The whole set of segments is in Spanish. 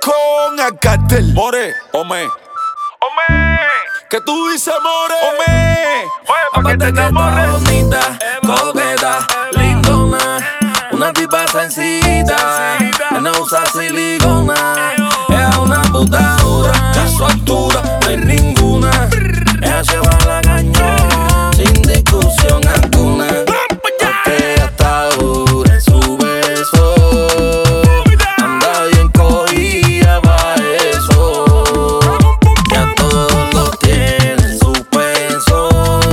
con el cartel. More, ome. ¿Qué tú dices, more? Pa' que te enamores. Bonita, coqueta, lindona, una tipa sencilla, que no usa silicona. Es una puta dura, a su altura no hay ninguna. Ella se va a la cañón, sin discusión alguna. Porque ella está dura en su beso, anda bien cogida pa' eso. Ya todos lo tienen suspenso.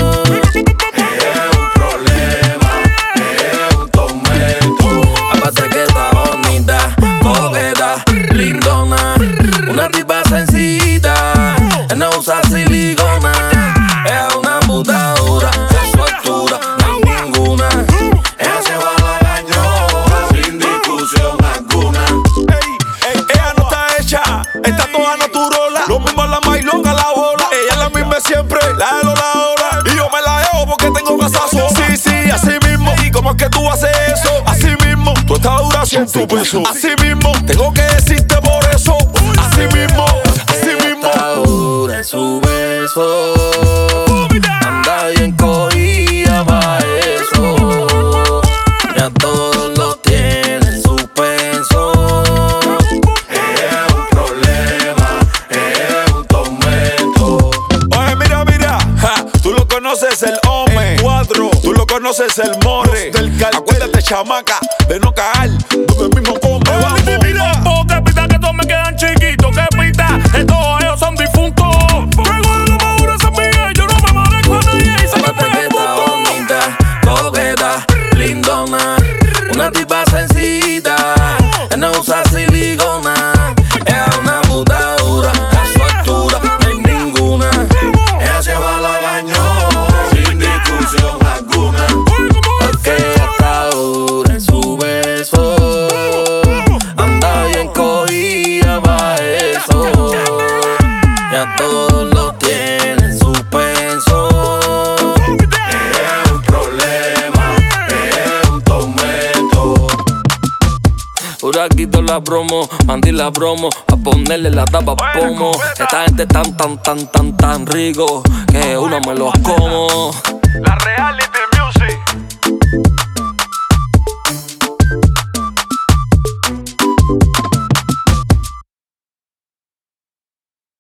Es un problema, es un tormento. Aparte que está bonita, coqueta, lindona, una tipa sencilla, no usa silicona. Es una puta dura, a su altura no hay ninguna. Ella se va a la cañón, sin discusión alguna. Ella no está hecha, está toda naturola. Lo mismo la más loca, la bola. Ella es la misma siempre, la de la hora. Y yo me la llevo porque tengo casazo. Sí, así mismo. ¿Y cómo es que tú haces eso? Así mismo, tú estás dura sin tu peso. Así mismo, tengo que decirte por eso. Así mismo, Está dura en su beso, anda bien cogida pa' eso. Ya todos lo tienen suspenso. Es un problema, es un tormento. Oye, mira, tú lo conoces el hombre, el 4, tú lo conoces el more, del cal. Acuérdate, chamaca, de no caer, donde mismo come. Mira, que pita que todos me quedan chiquitos. Que pita, que todos ellos son difuntos. Traigo de lo maduro esa amiga, yo no me manejo a nadie y se me Aparte que pega el está punto. bonita, coqueta, lindona, una tipa sencilla, que no usa silicona. Es una puta dura, a su altura no hay ninguna. Ella se va a la cañón, sin discusión alguna. Porque ella está dura en su beso, anda bien cogida pa' eso. Ya todos lo tienen suspenso. Es un problema, es un tormento. Por aquí toda la promo, mandí la promo, a ponerle la tapa pomo. Esta gente tan rico que uno me los como. La reality